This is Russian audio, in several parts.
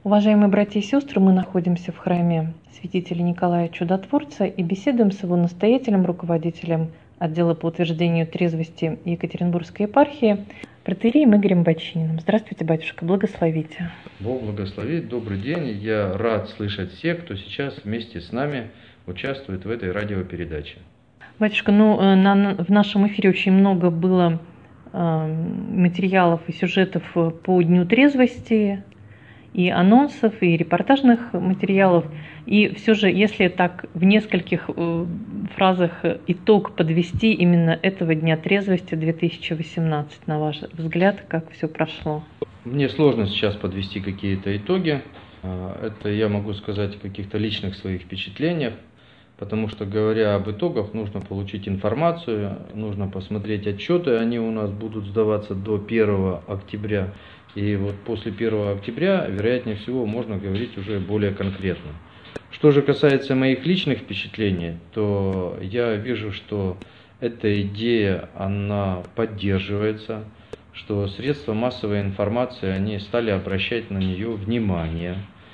Уважаемые братья и сестры, мы находимся в храме святителя Николая Чудотворца и беседуем с его настоятелем, руководителем отдела по утверждению трезвости Екатеринбургской епархии, протоиереем Игорем Бочининым. Здравствуйте, батюшка, благословите. Бог благословит, добрый день. Я рад слышать всех, кто сейчас вместе с нами участвует в этой радиопередаче. Батюшка, в нашем эфире очень много было материалов и сюжетов по Дню трезвости, и анонсов, и репортажных материалов. И все же, если так в нескольких фразах итог подвести именно этого Дня трезвости 2018, на ваш взгляд, как все прошло? Мне сложно сейчас подвести какие-то итоги. Это я могу сказать о каких-то личных своих впечатлениях, потому что, говоря об итогах, нужно получить информацию, нужно посмотреть отчеты, они у нас будут сдаваться до 1 октября. И вот после 1 октября, вероятнее всего, можно говорить уже более конкретно. Что же касается моих личных впечатлений, то я вижу, что эта идея, она поддерживается, что средства массовой информации, они стали обращать на нее внимание.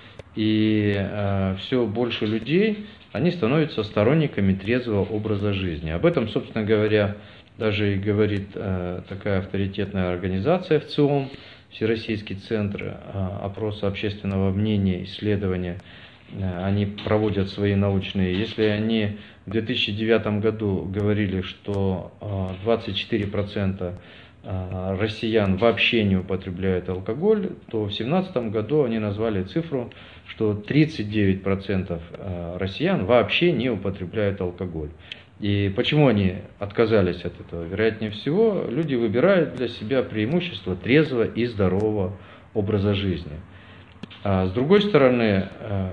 И все больше людей, они становятся сторонниками трезвого образа жизни. Об этом, собственно говоря, даже и говорит такая авторитетная организация ВЦИОМ, Всероссийский центр опроса общественного мнения, исследования. Они проводят свои научные. Если они в 2009 году говорили, что 24% россиян вообще не употребляют алкоголь, то в 2017 году они назвали цифру, что 39% россиян вообще не употребляют алкоголь. И почему они отказались от этого? Вероятнее всего, люди выбирают для себя преимущество трезвого и здорового образа жизни. А с другой стороны,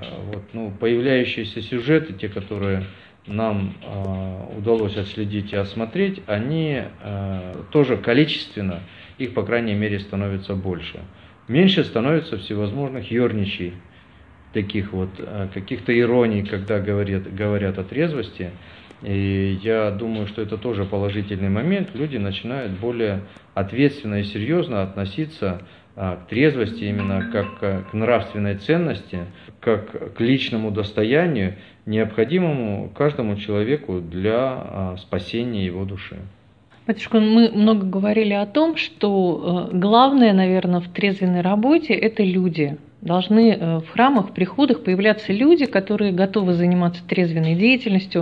появляющиеся сюжеты, те, которые нам удалось отследить и осмотреть, они тоже количественно, их, по крайней мере, становится больше. Меньше становится всевозможных ерничий, таких вот каких-то ироний, когда говорят о трезвости. И я думаю, что это тоже положительный момент. Люди начинают более ответственно и серьезно относиться к трезвости именно как к нравственной ценности, как к личному достоянию, необходимому каждому человеку для спасения его души. Батюшка, мы много говорили о том, что главное, наверное, в трезвенной работе – это люди. Должны в храмах, приходах появляться люди, которые готовы заниматься трезвенной деятельностью.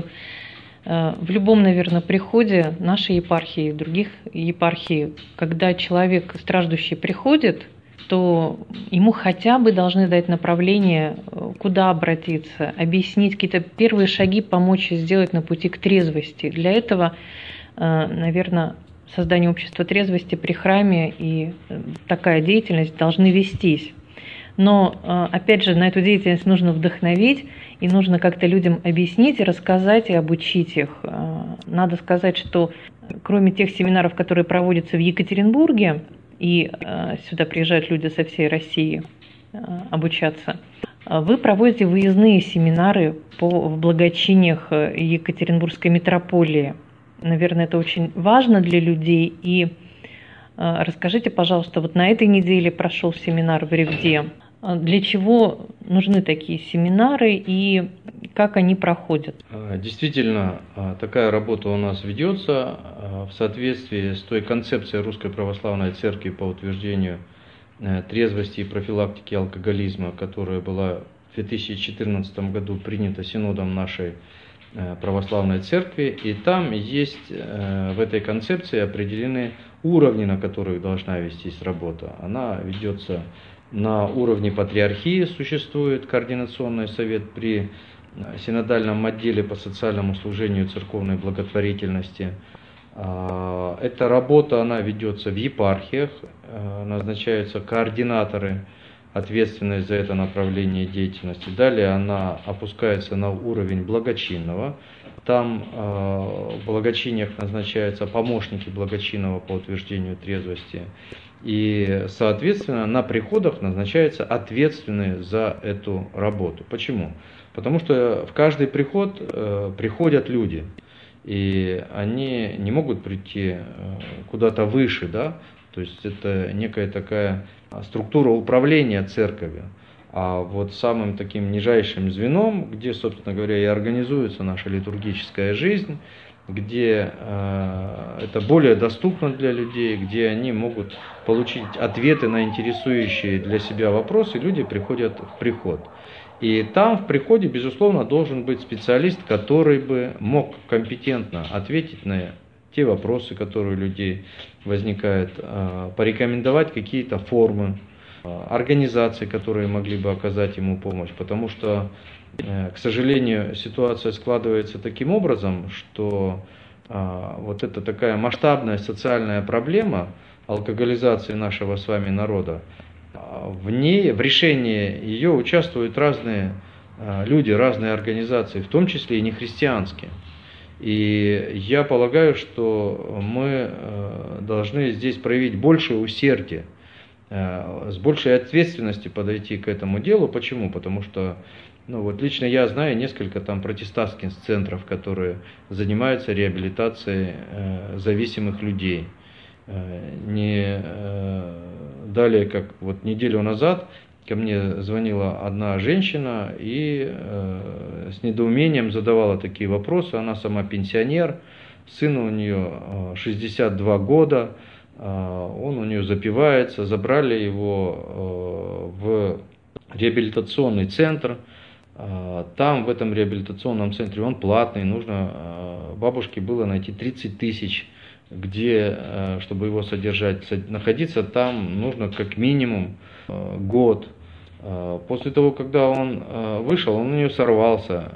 В любом, наверное, приходе нашей епархии, других епархий, когда человек страждущий приходит, то ему хотя бы должны дать направление, куда обратиться, объяснить какие-то первые шаги, помочь сделать на пути к трезвости. Для этого, наверное, создание общества трезвости при храме и такая деятельность должны вестись. Но, опять же, на эту деятельность нужно вдохновить, и нужно как-то людям объяснить, рассказать и обучить их. Надо сказать, что кроме тех семинаров, которые проводятся в Екатеринбурге, и сюда приезжают люди со всей России обучаться, вы проводите выездные семинары в благочиниях Екатеринбургской митрополии. Наверное, это очень важно для людей. И расскажите, пожалуйста, вот на этой неделе прошел семинар в Ревде. Для чего нужны такие семинары и как они проходят? Действительно, такая работа у нас ведется в соответствии с той концепцией Русской Православной Церкви по утверждению трезвости и профилактики алкоголизма, которая была в 2014 году принята Синодом нашей Православной Церкви. И там есть в этой концепции определены уровни, на которых должна вестись работа. Она ведется на уровне патриархии, существует координационный совет при синодальном отделе по социальному служению церковной благотворительности. Эта работа, она ведется в епархиях, назначаются координаторы, ответственные за это направление деятельности. Далее она опускается на уровень благочинного. Там в благочиниях назначаются помощники благочинного по утверждению трезвости. И, соответственно, на приходах назначаются ответственные за эту работу. Почему? Потому что в каждый приход приходят люди, и они не могут прийти куда-то выше, да? То есть это некая такая структура управления церковью. А вот самым таким нижайшим звеном, где, собственно говоря, и организуется наша литургическая жизнь, где это более доступно для людей, где они могут получить ответы на интересующие для себя вопросы, люди приходят в приход. И там в приходе, безусловно, должен быть специалист, который бы мог компетентно ответить на те вопросы, которые у людей возникают, порекомендовать какие-то формы, организации, которые могли бы оказать ему помощь. Потому что, к сожалению, ситуация складывается таким образом, что вот эта такая масштабная социальная проблема алкоголизации нашего с вами народа, в решении ее участвуют разные люди, разные организации, в том числе и нехристианские. И я полагаю, что мы должны здесь проявить большее усердие, с большей ответственностью подойти к этому делу. Почему? Потому что вот лично я знаю несколько там протестантских центров, которые занимаются реабилитацией зависимых людей. Не далее, как вот неделю назад, ко мне звонила одна женщина и с недоумением задавала такие вопросы. Она сама пенсионер, сыну у нее 62 года, он у нее запивается, забрали его в реабилитационный центр. Там, в этом реабилитационном центре, он платный, нужно бабушке было найти 30 тысяч, где, чтобы его содержать. Находиться там нужно как минимум год. После того, когда он вышел, он у нее сорвался,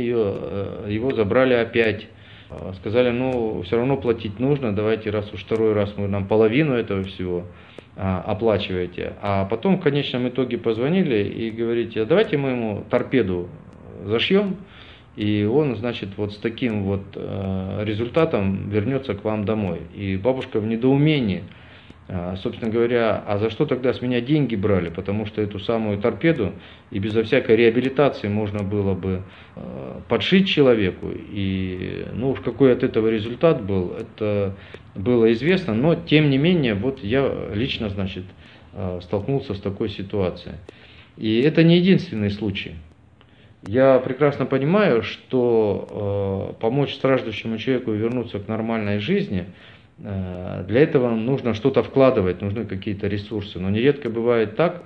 его забрали опять. Сказали, все равно платить нужно, давайте, раз уж второй раз вы нам половину этого всего оплачиваете. А потом в конечном итоге позвонили и говорите, давайте мы ему торпеду зашьем, и он, значит, вот с таким вот результатом вернется к вам домой. И бабушка в недоумении, собственно говоря, а за что тогда с меня деньги брали? Потому что эту самую торпеду и безо всякой реабилитации можно было бы подшить человеку. И уж какой от этого результат был, это было известно. Но тем не менее, вот я лично, значит, столкнулся с такой ситуацией. И это не единственный случай. Я прекрасно понимаю, что помочь страждущему человеку вернуться к нормальной жизни, для этого нужно что-то вкладывать, нужны какие-то ресурсы. Но нередко бывает так,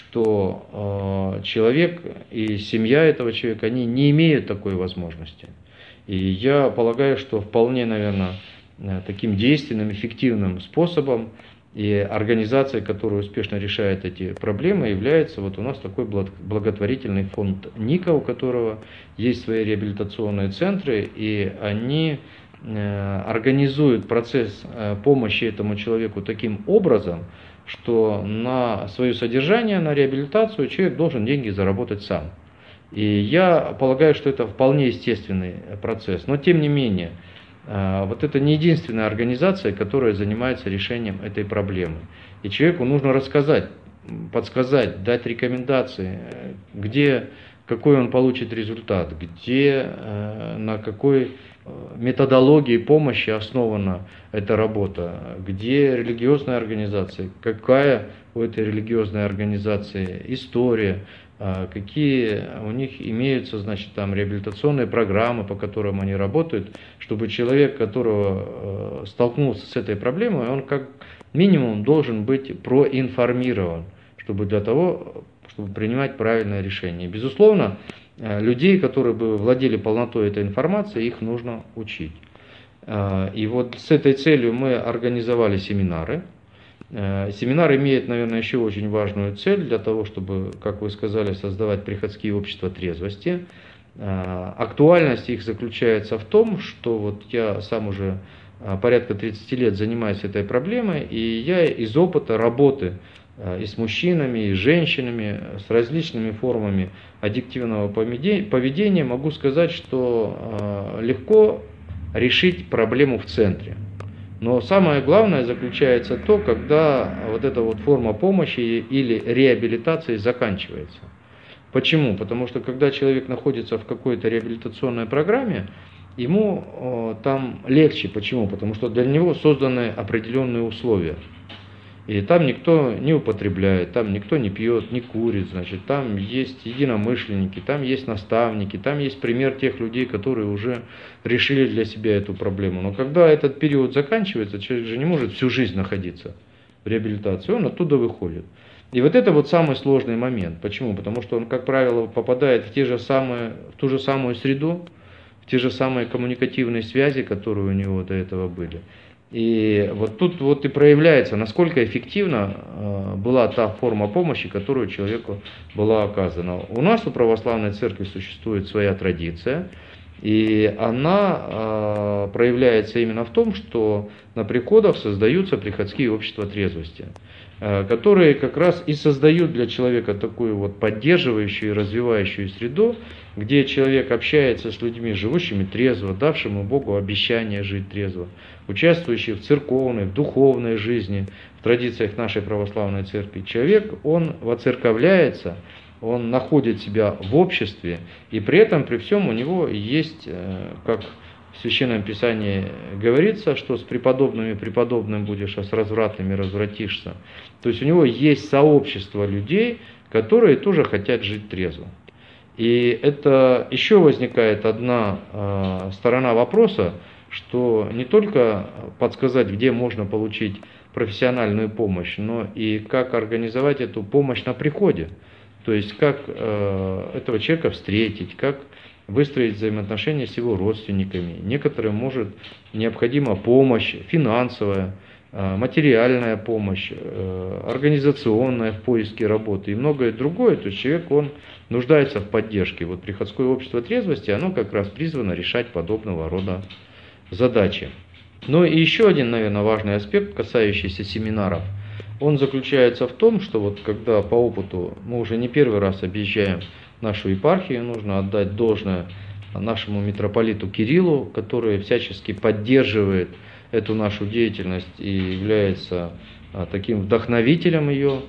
что человек и семья этого человека, они не имеют такой возможности. И я полагаю, что вполне, наверное, таким действенным, эффективным способом и организацией, которая успешно решает эти проблемы, является вот у нас такой благотворительный фонд Ника, у которого есть свои реабилитационные центры, и они организуют процесс помощи этому человеку таким образом, что на свое содержание, на реабилитацию человек должен деньги заработать сам. И я полагаю, что это вполне естественный процесс. Но тем не менее, вот это не единственная организация, которая занимается решением этой проблемы. И человеку нужно рассказать, подсказать, дать рекомендации, какой он получит результат, на какой методологии помощи основана эта работа, где религиозная организация, какая у этой религиозной организации история, какие у них имеются, значит, там реабилитационные программы, по которым они работают, чтобы человек, которого столкнулся с этой проблемой, он как минимум должен быть проинформирован, чтобы принимать правильное решение. Безусловно, людей, которые бы владели полнотой этой информации, их нужно учить. И вот с этой целью мы организовали семинары. Семинар имеет, наверное, еще очень важную цель для того, чтобы, как вы сказали, создавать приходские общества трезвости. Актуальность их заключается в том, что вот я сам уже порядка 30 лет занимаюсь этой проблемой, и я из опыта работы и с мужчинами, и с женщинами, с различными формами аддиктивного поведения могу сказать, что легко решить проблему в центре. Но самое главное заключается то, когда вот эта вот форма помощи или реабилитации заканчивается. Почему? Потому что когда человек находится в какой-то реабилитационной программе, ему там легче. Почему? Потому что для него созданы определенные условия. И там никто не употребляет, там никто не пьет, не курит, значит, там есть единомышленники, там есть наставники, там есть пример тех людей, которые уже решили для себя эту проблему. Но когда этот период заканчивается, человек же не может всю жизнь находиться в реабилитации, он оттуда выходит. И вот это вот самый сложный момент. Почему? Потому что он, как правило, попадает в ту же самую среду, в те же самые коммуникативные связи, которые у него до этого были. И вот тут вот и проявляется, насколько эффективна была та форма помощи, которую человеку была оказана. У нас у православной церкви существует своя традиция, и она проявляется именно в том, что на приходах создаются приходские общества трезвости, которые как раз и создают для человека такую вот поддерживающую и развивающую среду, где человек общается с людьми, живущими трезво, давшими Богу обещание жить трезво, участвующие в церковной, в духовной жизни, в традициях нашей православной церкви. Человек, он воцерковляется, он находит себя в обществе, и при этом, при всем у него есть, как в Священном Писании говорится, что с преподобными преподобным будешь, а с развратными развратишься. То есть у него есть сообщество людей, которые тоже хотят жить трезво. И это еще возникает одна сторона вопроса, что не только подсказать, где можно получить профессиональную помощь, но и как организовать эту помощь на приходе. То есть как этого человека встретить, как выстроить взаимоотношения с его родственниками. Некоторым может необходима помощь финансовая, материальная помощь, организационная в поиске работы и многое другое. То есть человек, он нуждается в поддержке. Вот приходское общество трезвости, оно как раз призвано решать подобного рода задачи. Ну и еще один, наверное, важный аспект, касающийся семинаров, он заключается в том, что вот когда по опыту мы уже не первый раз объезжаем нашу епархию, нужно отдать должное нашему митрополиту Кириллу, который всячески поддерживает эту нашу деятельность и является таким вдохновителем ее,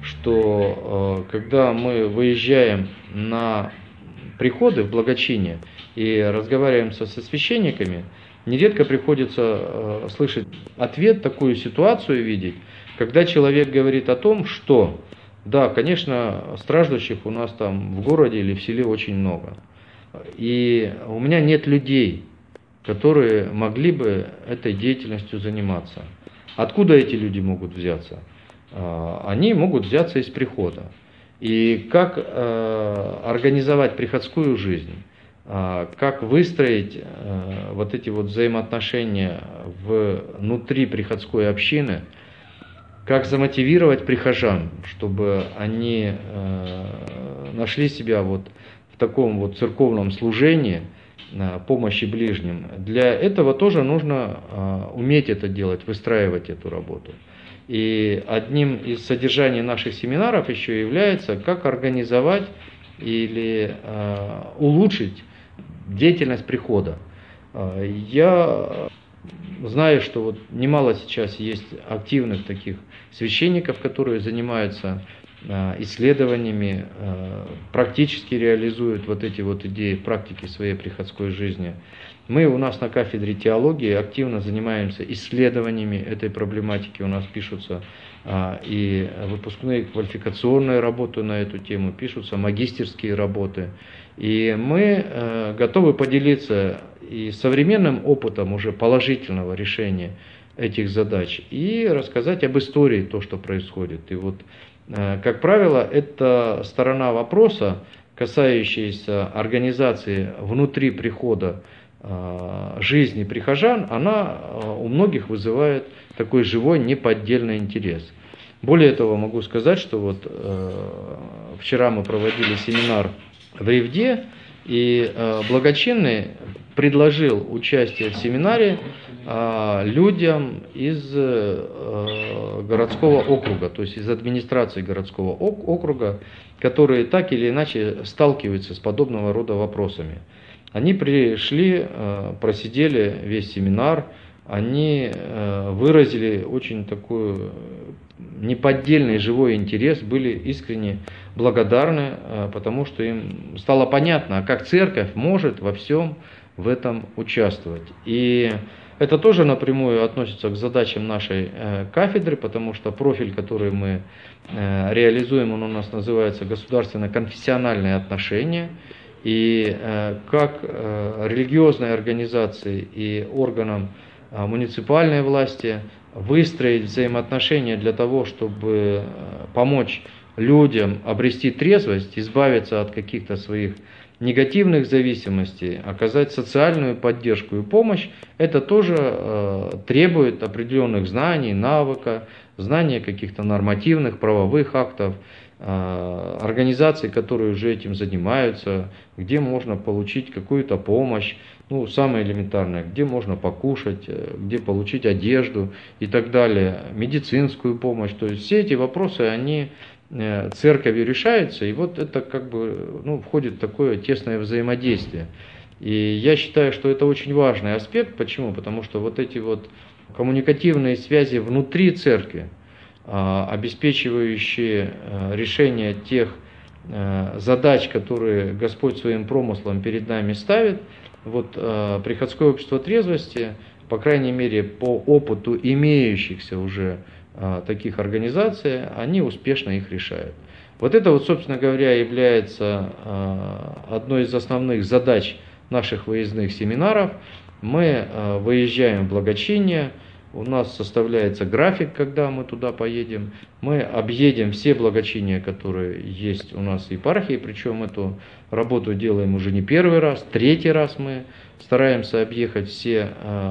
что когда мы выезжаем на приходы в благочиние и разговариваем со священниками, нередко приходится слышать ответ, такую ситуацию видеть, когда человек говорит о том, что да, конечно, страждущих у нас там в городе или в селе очень много. И у меня нет людей, которые могли бы этой деятельностью заниматься. Откуда эти люди могут взяться? Они могут взяться из прихода. И как организовать приходскую жизнь, как выстроить вот эти вот взаимоотношения внутри приходской общины, как замотивировать прихожан, чтобы они нашли себя вот в таком вот церковном служении, помощи ближним. Для этого тоже нужно уметь это делать, выстраивать эту работу. И одним из содержаний наших семинаров еще является, как организовать или улучшить деятельность прихода. Я знаю, что вот немало сейчас есть активных таких священников, которые занимаются исследованиями, практически реализуют вот эти вот идеи в практике своей приходской жизни. Мы у нас на кафедре теологии активно занимаемся исследованиями этой проблематики. У нас пишутся и выпускные квалификационные работы на эту тему, пишутся магистерские работы. И мы готовы поделиться и современным опытом уже положительного решения этих задач, и рассказать об истории, то, что происходит. И вот, как правило, эта сторона вопроса, касающаяся организации внутри прихода жизни прихожан, она у многих вызывает такой живой, неподдельный интерес. Более того, могу сказать, что вот вчера мы проводили семинар в Ревде, и благочинный предложил участие в семинаре людям из городского округа, то есть из администрации городского округа, которые так или иначе сталкиваются с подобного рода вопросами. Они пришли, просидели весь семинар, они выразили очень такой неподдельный живой интерес, были искренне благодарны, потому что им стало понятно, как церковь может во всем в этом участвовать. И это тоже напрямую относится к задачам нашей кафедры, потому что профиль, который мы реализуем, он у нас называется государственно-конфессиональные отношения. И как религиозной организации и органам муниципальной власти выстроить взаимоотношения для того, чтобы помочь людям обрести трезвость, избавиться от каких-то своих негативных зависимостей, оказать социальную поддержку и помощь, это тоже требует определенных знаний, навыка, знания каких-то нормативных, правовых актов, организаций, которые уже этим занимаются, где можно получить какую-то помощь, ну, самое элементарное, где можно покушать, где получить одежду и так далее, медицинскую помощь. То есть все эти вопросы, они церковью решаются, и вот это как бы, ну, входит в такое тесное взаимодействие. И я считаю, что это очень важный аспект. Почему? Потому что вот эти вот коммуникативные связи внутри церкви, обеспечивающие решение тех задач, которые Господь своим промыслом перед нами ставит, вот приходское общество трезвости, по крайней мере, по опыту имеющихся уже таких организаций, они успешно их решают. Вот это вот, собственно говоря, является одной из основных задач наших выездных семинаров. Мы выезжаем в благочиние, у нас составляется график, когда мы туда поедем. Мы объедем все благочиния, которые есть у нас в епархии, причем эту работу делаем уже не первый раз, третий раз мы стараемся объехать все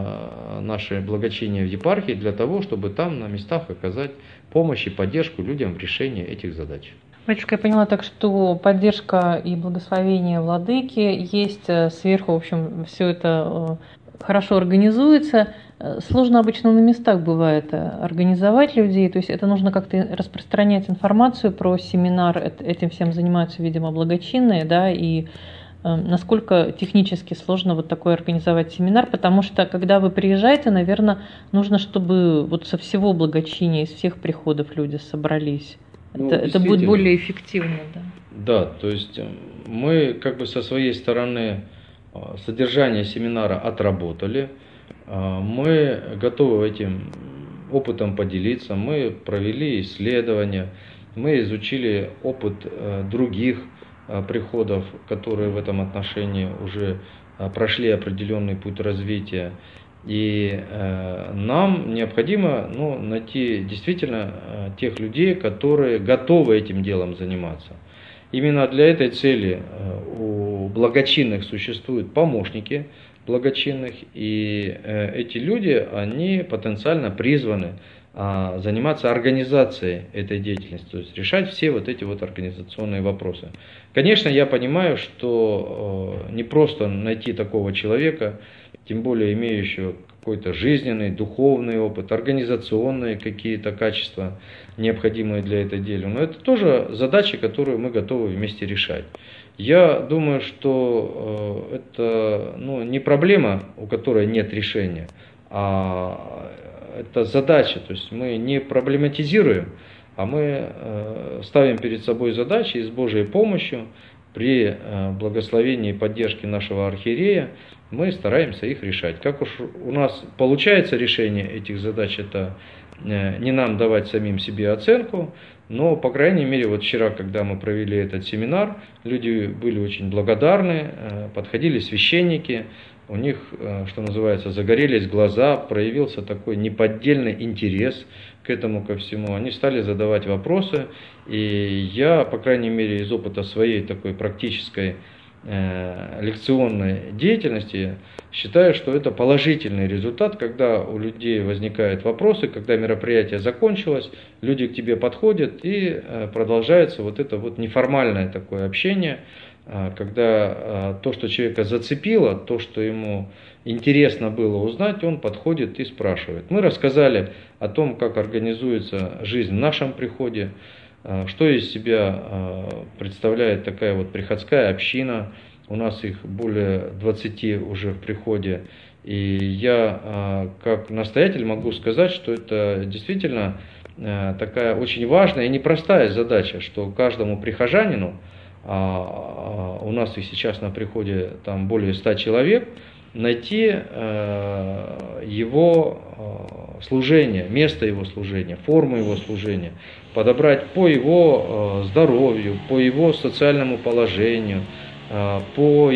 наши благочиния в епархии для того, чтобы там на местах оказать помощь и поддержку людям в решении этих задач. Батюшка, я поняла так, что поддержка и благословение владыки есть сверху, в общем, все это хорошо организуется. Сложно обычно на местах бывает организовать людей, то есть это нужно как-то распространять информацию про семинар, этим всем занимаются, видимо, благочинные, да, и насколько технически сложно вот такой организовать семинар, потому что когда вы приезжаете, наверное, нужно, чтобы вот со всего благочиния, из всех приходов люди собрались. Ну, это будет более эффективно, да. Да, то есть мы как бы со своей стороны содержание семинара отработали, мы готовы этим опытом поделиться, мы провели исследования, мы изучили опыт других приходов, которые в этом отношении уже прошли определенный путь развития. И нам необходимо найти действительно тех людей, которые готовы этим делом заниматься. Именно для этой цели у благочинных существуют помощники благочинных, и эти люди, они потенциально призваны заниматься организацией этой деятельности, то есть решать все вот эти вот организационные вопросы. Конечно, я понимаю, что не просто найти такого человека, тем более имеющего какой-то жизненный, духовный опыт, организационные какие-то качества, необходимые для этой дела. Но это тоже задачи, которые мы готовы вместе решать. Я думаю, что это не проблема, у которой нет решения, а это задача. То есть мы не проблематизируем, а мы ставим перед собой задачи и с Божьей помощью при благословении и поддержке нашего архиерея мы стараемся их решать. Как уж у нас получается решение этих задач, это не нам давать самим себе оценку, но, по крайней мере, вот вчера, когда мы провели этот семинар, люди были очень благодарны, подходили священники, у них, что называется, загорелись глаза, проявился такой неподдельный интерес к этому, ко всему. Они стали задавать вопросы, и я, по крайней мере, из опыта своей такой практической лекционной деятельности считаю, что это положительный результат, когда у людей возникают вопросы, когда мероприятие закончилось, люди к тебе подходят и продолжается вот это вот неформальное такое общение, когда то, что человека зацепило, то, что ему интересно было узнать, он подходит и спрашивает. Мы рассказали о том, как организуется жизнь в нашем приходе, что из себя представляет такая вот приходская община. У нас их более 20 уже в приходе. И я, как настоятель, могу сказать, что это действительно такая очень важная и непростая задача, что каждому прихожанину, у нас их сейчас на приходе там более 100 человек, найти его служение, место его служения, форму его служения, подобрать по его здоровью, по его социальному положению, по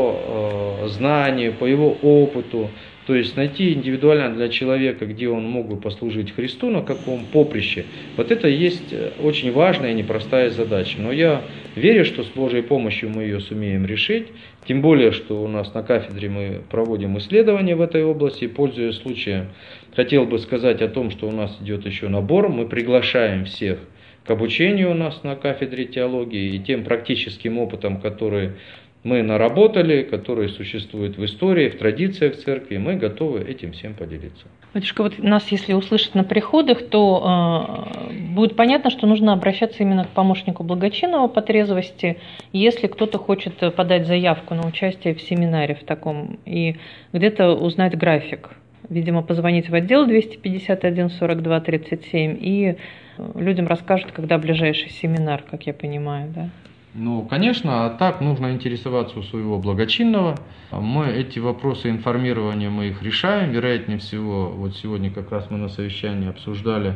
его знанию, по его опыту. То есть найти индивидуально для человека, где он мог бы послужить Христу, на каком поприще. Вот это и есть очень важная и непростая задача. Но я верю, что с Божьей помощью мы ее сумеем решить. Тем более, что у нас на кафедре мы проводим исследования в этой области. Пользуясь случаем, хотел бы сказать о том, что у нас идет еще набор. Мы приглашаем всех к обучению у нас на кафедре теологии и тем практическим опытом, который мы наработали, которые существуют в истории, в традициях церкви, мы готовы этим всем поделиться. Батюшка, вот нас, если услышат на приходах, то будет понятно, что нужно обращаться именно к помощнику благочинного по трезвости, если кто-то хочет подать заявку на участие в семинаре в таком и где-то узнать график. Видимо, позвонить в отдел 251 42 37 и людям расскажут, когда ближайший семинар, как я понимаю, да? Ну, конечно, а так нужно интересоваться у своего благочинного. Мы эти вопросы информирования мы их решаем. Вероятнее всего, вот сегодня как раз мы на совещании обсуждали,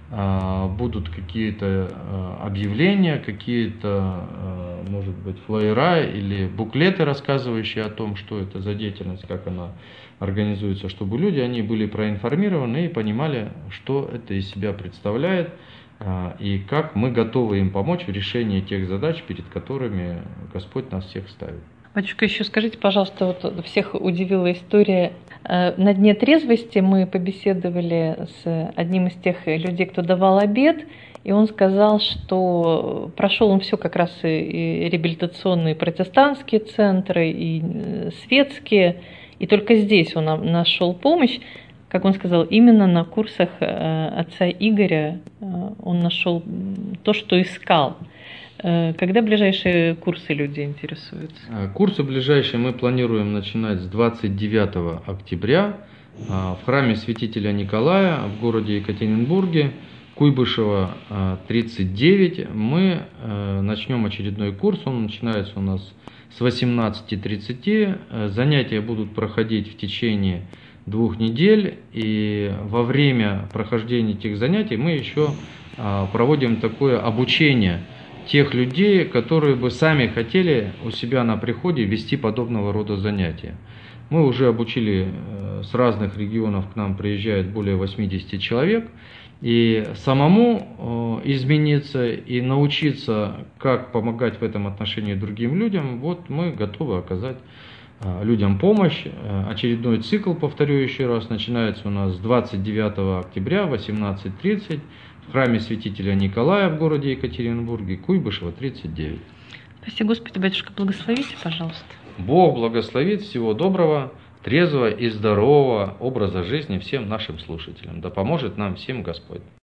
будут какие-то объявления, какие-то, может быть, флаера или буклеты, рассказывающие о том, что это за деятельность, как она организуется, чтобы люди, они были проинформированы и понимали, что это из себя представляет, и как мы готовы им помочь в решении тех задач, перед которыми Господь нас всех ставит. Батюшка, еще скажите, пожалуйста, вот всех удивила история. На дне трезвости мы побеседовали с одним из тех людей, кто давал обед, и он сказал, что прошел он все как раз и реабилитационные протестантские центры, и светские, и только здесь он нашел помощь. Как он сказал, именно на курсах отца Игоря он нашел то, что искал. Когда ближайшие курсы люди интересуются? Курсы ближайшие мы планируем начинать с 29 октября в храме святителя Николая в городе Екатеринбурге, Куйбышева 39. Мы начнем очередной курс, он начинается у нас с 18:30. Занятия будут проходить в течение 2 недель, и во время прохождения этих занятий мы еще проводим такое обучение тех людей, которые бы сами хотели у себя на приходе вести подобного рода занятия. Мы уже обучили, с разных регионов к нам приезжает более 80 человек, и самому измениться и научиться, как помогать в этом отношении другим людям, вот мы готовы оказать людям помощь. Очередной цикл, повторю еще раз, начинается у нас с 29 октября в 18:30 в храме святителя Николая в городе Екатеринбурге, Куйбышева 39. Спасибо, Господи, батюшка, благословите, пожалуйста. Бог благословит, всего доброго, трезвого и здорового образа жизни всем нашим слушателям. Да поможет нам всем Господь.